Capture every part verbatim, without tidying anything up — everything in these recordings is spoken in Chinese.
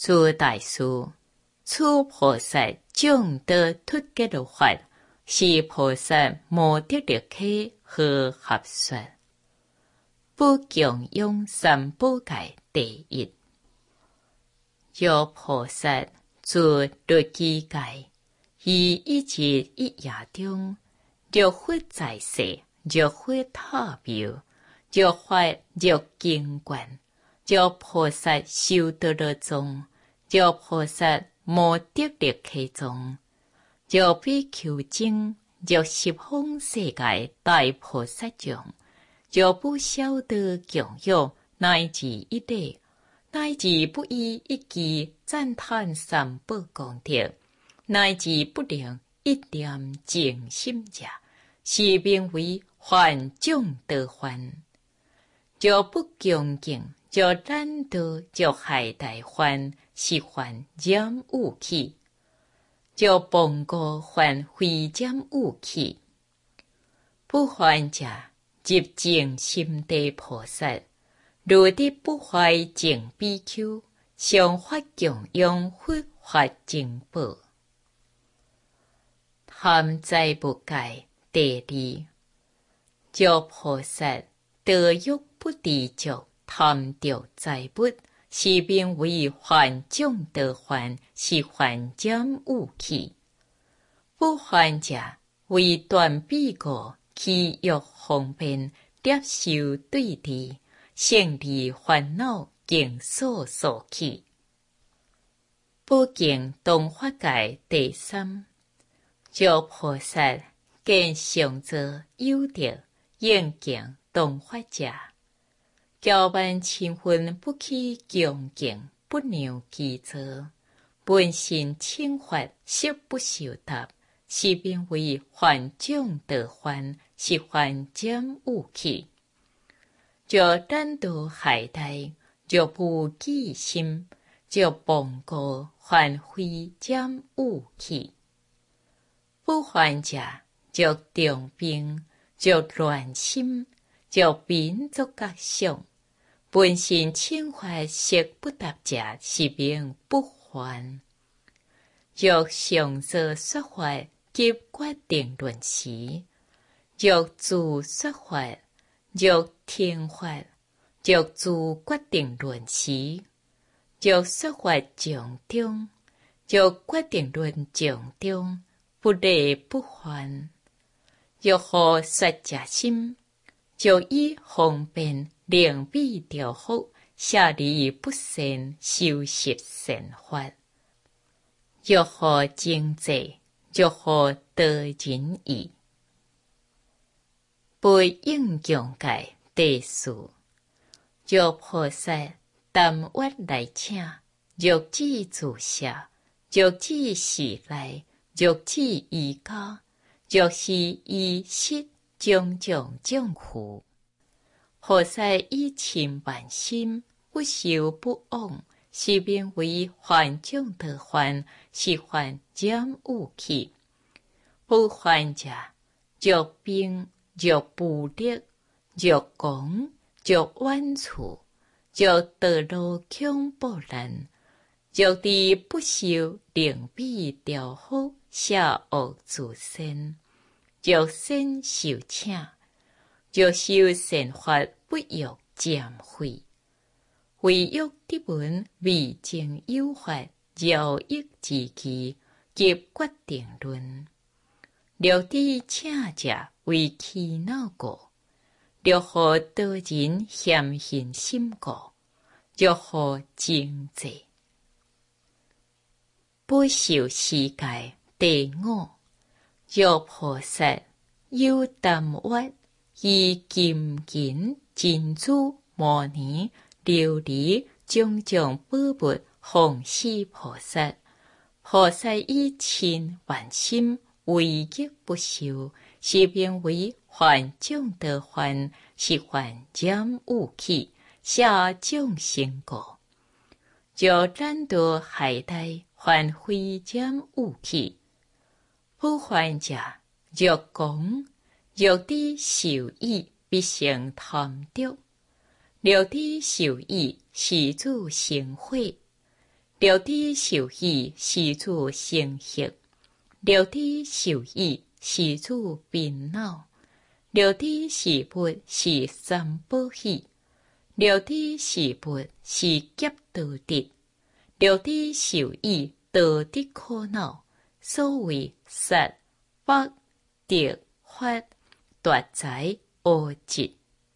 诸大师，此菩萨种得突结的法，是菩萨无得力克和合说。不供养三宝界第一。有菩萨自律机界，以一日一夜中，若佛在世，若佛塔庙，若法若经观，若菩萨修得了中，若菩萨无得力克中，若比丘精，若十方世界大菩萨众，若不晓得供养，乃至一礼，乃至不以一句赞叹三宝功德，乃至不能一念净心者，是名为还众得还。若不恭敬，若懒惰，若害大还，是还染污气；若崩过还非染污气。不还者，入净心地菩萨，如的不坏净比丘，常发供养佛法净宝。贪财不界第二。若菩萨得欲不知足，贪着财物，是名为还众得还，是还染污气。不还者，为断彼过，其欲方便，接受对治，胜利烦恼，经所所起。不敬东法界第三。若菩萨见上座有德，应敬东法者，骄慢千分不起恭敬，不让其座，本心清法，悉不受答，是名为还众得还，是还染污气。若懒惰害大，若不记心，若忘过，还非染污气。不还者，若重病，若乱心，若民族觉想，本心清法，悉不答者，是名不还。若上座说法，及决定论时，若自说法，若听法，若自决定论时，若说法上中，若决定论上中，不立不还。若何说者心，就以方便令彼调伏，下离不善，修习善法。若何精济，若何得仁义。不应用界第四。若菩萨但愿来请，若智自舍，若智是来，若智依家，若是依失，种种种苦。菩萨以勤万心，不修不忘，是名为还众得还，是还染污气。不还者，若病，若不力，若狂，若冤处，若道路恐怖难，若地不修，令彼调伏，下恶自身，若身受请，若修善法，不欲暂废。唯欲得闻未经有法，饶益之期，及决定论。若知请者为其恼过，若何得人嫌恨心过，若何精济。不受世界第五。若菩萨有淡约，以金银珍珠摩尼琉璃种种宝物奉施菩萨，菩萨以勤万心，唯一不受，是名为还众得还，是还染污气，下众生果。若懒惰害大，还非染污气。不还者，若讲，若知受益，必生贪得；若知受益，是主成慧； 六知受益是主成息，六知受益是主烦恼，六知是物是三宝喜，六知是物是劫道德，六知受益道德苦恼。所谓杀、法、得、法、大财、恶疾，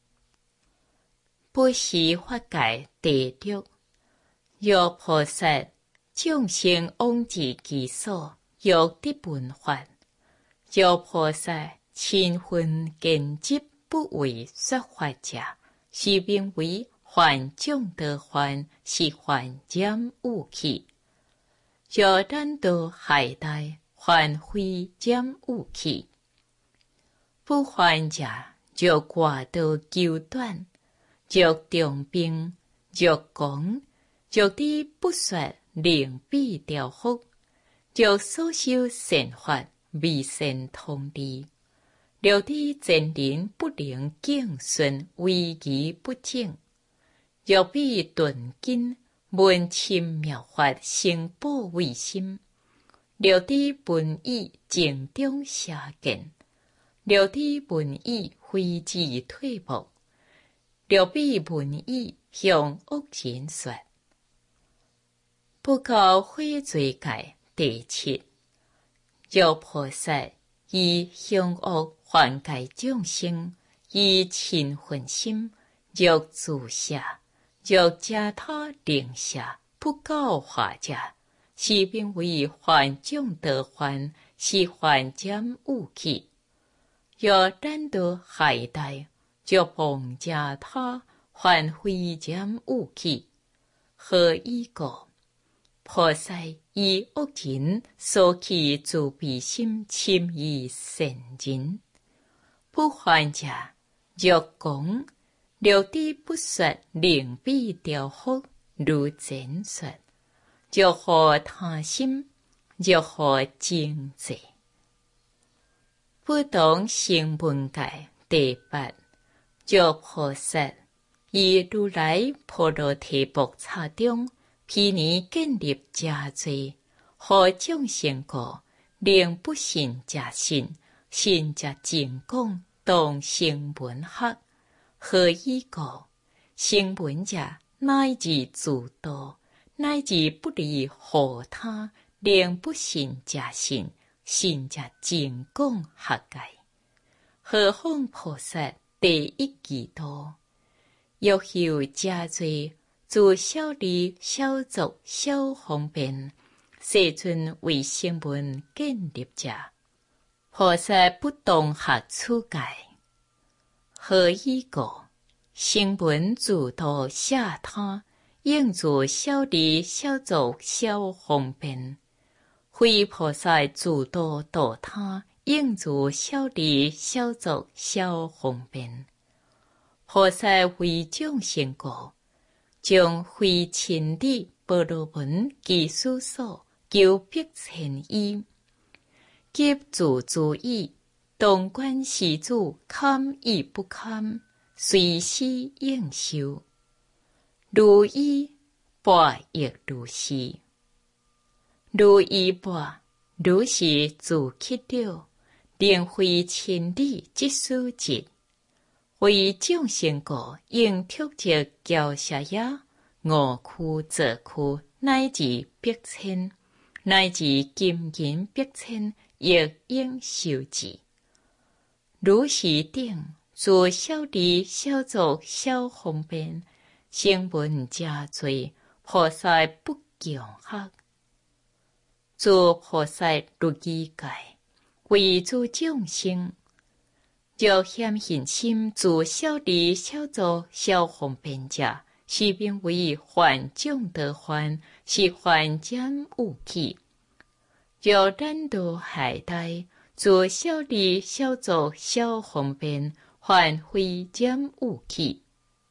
不是法界第六。若菩萨众生往至其所，欲得闻法。若菩萨亲分见执，不为说法者，是名为幻众得幻，是幻染有气。若咱道海大，幻非染有气。不还者，若挂道求短，若重病，若讲，若知不说，令必调伏，若所修善法，未善通利，若知前人不能敬顺，威仪不正，若必顿根，闻深妙法，成宝为心，若知本意正中邪见，若知本意非自退步，若必本意向恶人说。不告悔罪戒第七。若菩萨以向恶还戒众生，以亲恨心，若自下，若假他令下，不告化者，是名为幻众得幻，是幻染有气。若咱道海大，若妄假他，幻非染有气。何以故？菩萨以恶人所起自悲心，深以善人。不还者，若讲，若知不说，令必调伏，如前说。若何他心，若何正济。不懂成文戒第八。若菩萨以如来婆罗提木叉中，毗尼建立加罪，何众生过，令不信假信，信假正讲，当成文学。何以故？成文者乃至自度，乃至不离护他，令不信假信，信假正讲合界。何况菩萨第一义道，欲修加罪，自小利小作小方便，世尊为成文建立者，菩萨不当合此界。何以故？成文自度写他，应自小利小作小方便，非菩萨自度度他，应自小利小作小方便。菩萨为众生过，将非亲理波罗门其所所，求必千依，及自自意，当观施主，堪亦不堪，随时应受。如依钵亦如是，如依钵，如是自起了，令非亲理即所疾。为众生过，应突击教下也，五区则区，乃至百千，乃至金银百千，亦应受之。如是等，自小利小作小方便，成文加罪，菩萨不强学。自菩萨如意界，为诸众生。若显信心，自小利小作小方便者，是名为幻众得幻，是幻染有气。若咱道海大，自小利小作小方便，幻非染有气。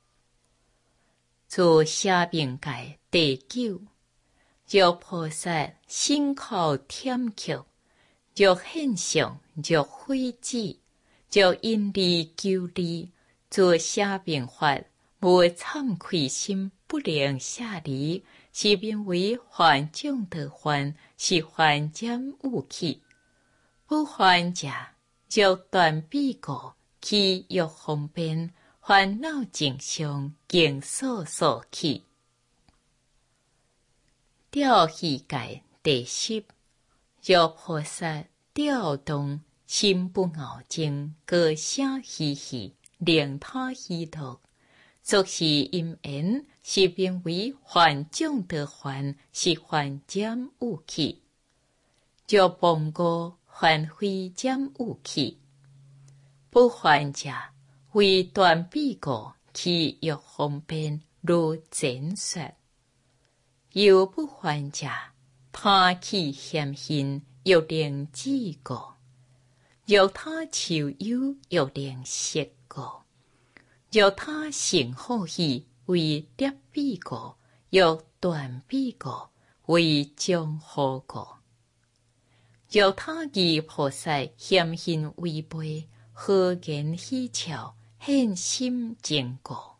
自舍命界第九。若菩萨心口舔曲，若现象，若非智，若因利求利，自舍命法，无惭愧心， 不能下离，是名为幻众的幻，是幻减物气。不幻者，若断彼过，其欲方便，烦恼正常，经所所起。调气界第十，若菩萨调动心不傲精，各声嘻嘻，令他喜乐，作是因缘，是名为幻众的幻，是幻减物气。若忘过幻非减物气，不幻者为断彼过，其欲方便，如前说。又不幻者，他气嫌hin，欲令知过；若他求有，欲令识过；若他成好喜，为跌彼过；欲断彼过，为将好过。若他以菩萨嫌hin违背，何言喜巧，现心正过。